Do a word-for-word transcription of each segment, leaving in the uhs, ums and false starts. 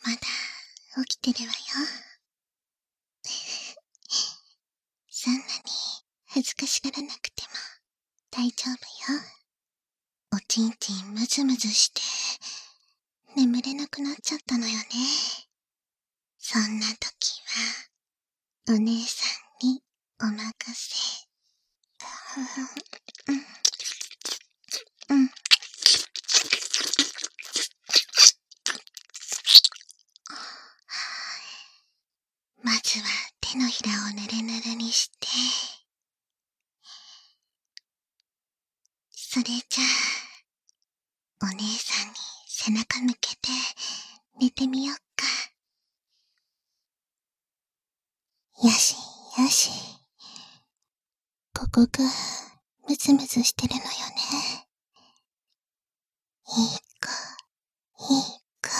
まだ起きてるわよ。そんなに恥ずかしがらなくても大丈夫よ。おちんちんムズムズして眠れなくなっちゃったのよね。そんな時はお姉さんにお任せ。うんうん。まずは手のひらをぬるぬるにして、それじゃあお姉さんに背中向けて寝てみよっか。よしよし、ここがムズムズしてるのよね。いい子いい子。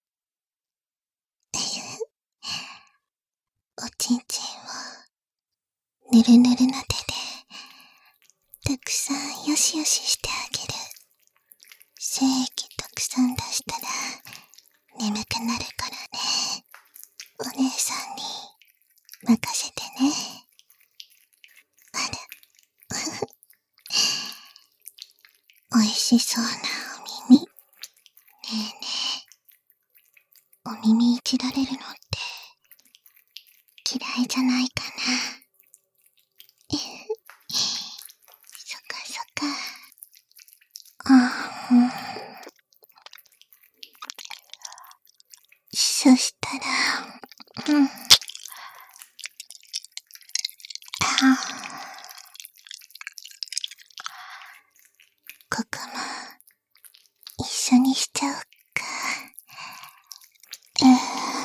おちんちんをぬるぬるな手でたくさんよしよししてあげる。精液たくさん出したら眠くなるからね。お姉さんに任せてね。あらおいしそうなお耳。ねえねえ、お耳いじられるのって嫌いじゃないかな。そっかそっか。あ、うん。そしたら、うん。あ、ここも一緒にしちゃおっか。うん。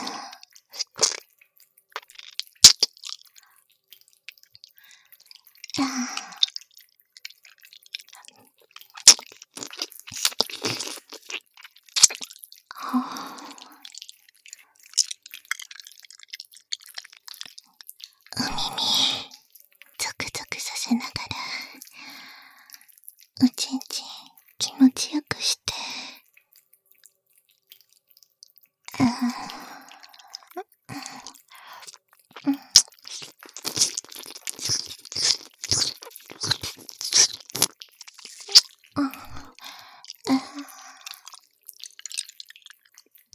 あ、お耳ゾクゾクさせながらおちんちん気持ちよくして。あー、うん、うん、あー、うん、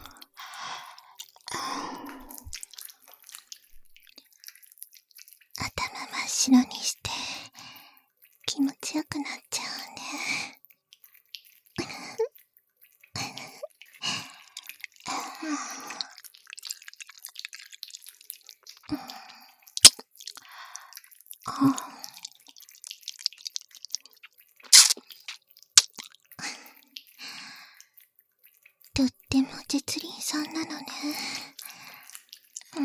頭真っ白にして気持ちよくなっちゃうね。とっても実輪さんなのね。うん、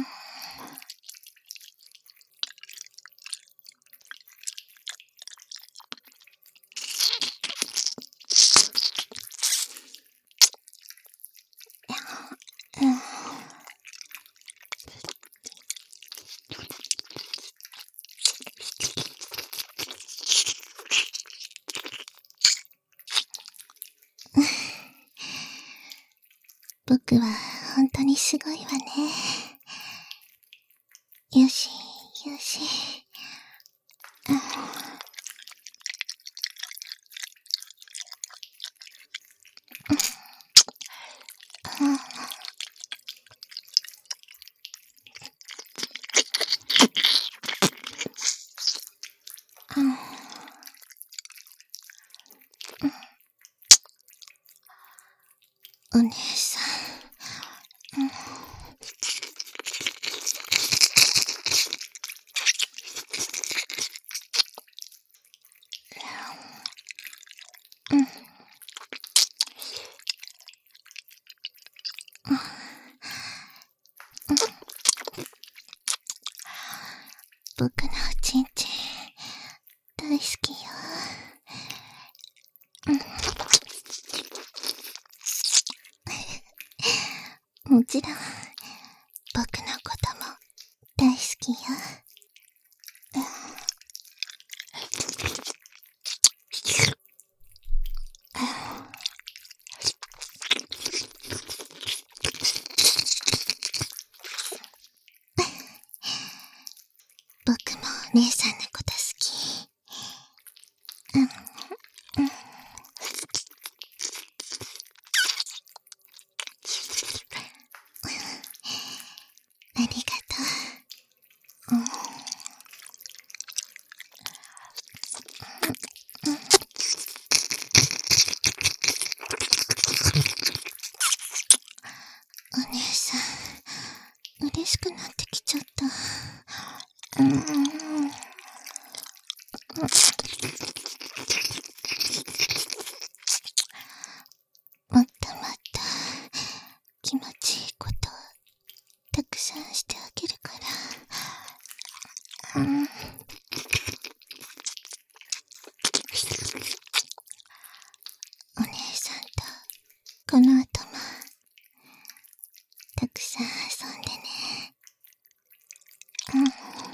うん、僕は本当にすごいわね。よしよし。うん、うん、うん、お姉さん、うん、うん、僕のおちんちん大好きよ。うん、もちろん僕のことも大好きよ。 お姉さんのこと好き。うん、うん。ありがとう。うん。お姉さん、嬉しくなってきちゃった。うん。もっともっと気持ちいいことたくさんしてあげるから。うん。お姉さんとこの後もたくさん遊んでね。うん。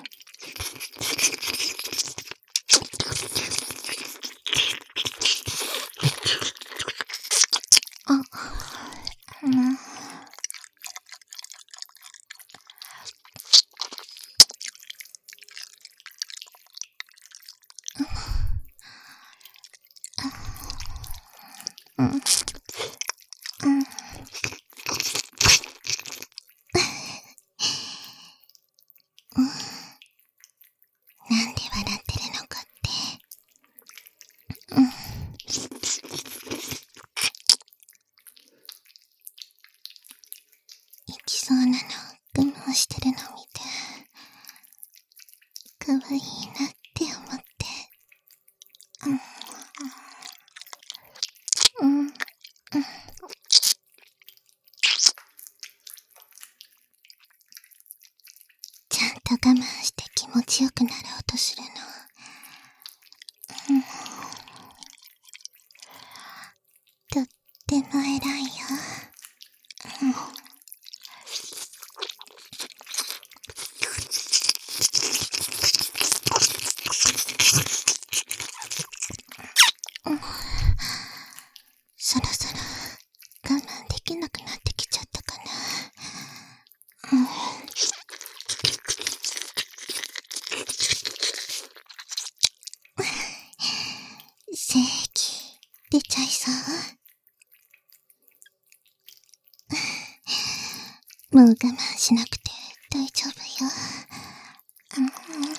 あ、うん。うん。うん。なんで笑ってるのかって。うん。行きそうなの我慢してるの見て、かわいいなって思って。うん。うん。うん。ちゃんと我慢して気持ちよくなろうとするの。うん。とっても偉いよ。うん。うん。そろそろ我慢できなくなってきちゃったかな。うん。精液出ちゃいそう。もう我慢しなくて大丈夫よ。うん。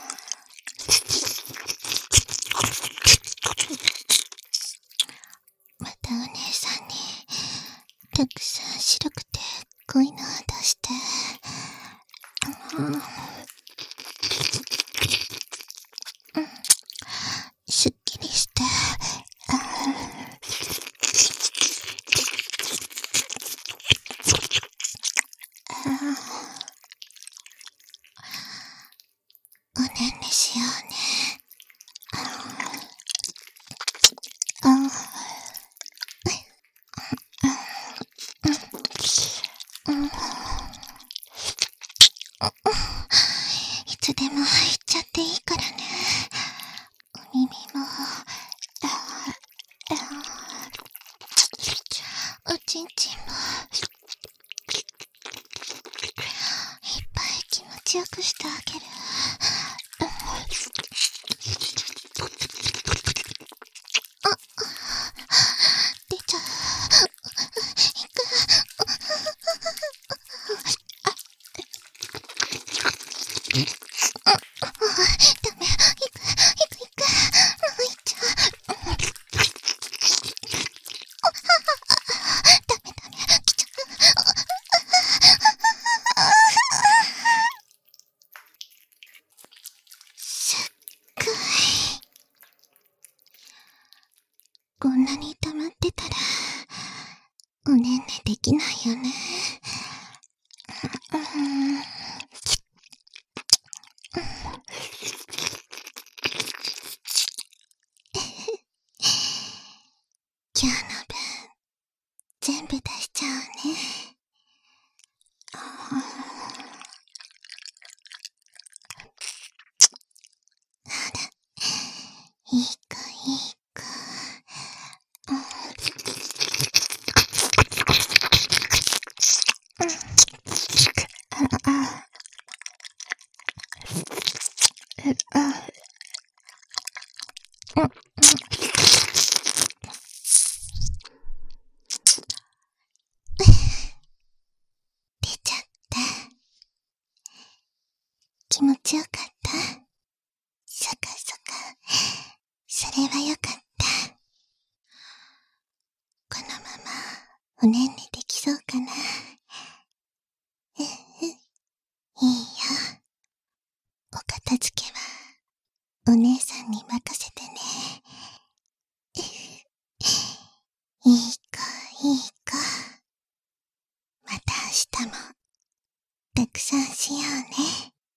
またお姉さんにたくさん白くて濃いのを出して。うん。うん。すっきりして。うん。おねんねしようね。うん。うん。うん。いつでも入っちゃっていいからね。お耳も、おちんちんも、いっぱい気持ちよくしてあげる。あ、出ちゃう。いく。ダメ。いく、いく、いく。もういっちゃう。ダメダメ。来ちゃう。すっごい。こんなに溜まってたら、おねんねできないよね。うん。今日の分、全部出しちゃうね。あら、いい子いい子。うん。うん。うん。 出ちゃった。気持ちよかった。そかそか。それはよかった。このままおねんねできそうかな。うんうん。いいよ。お片付けはお姉さんに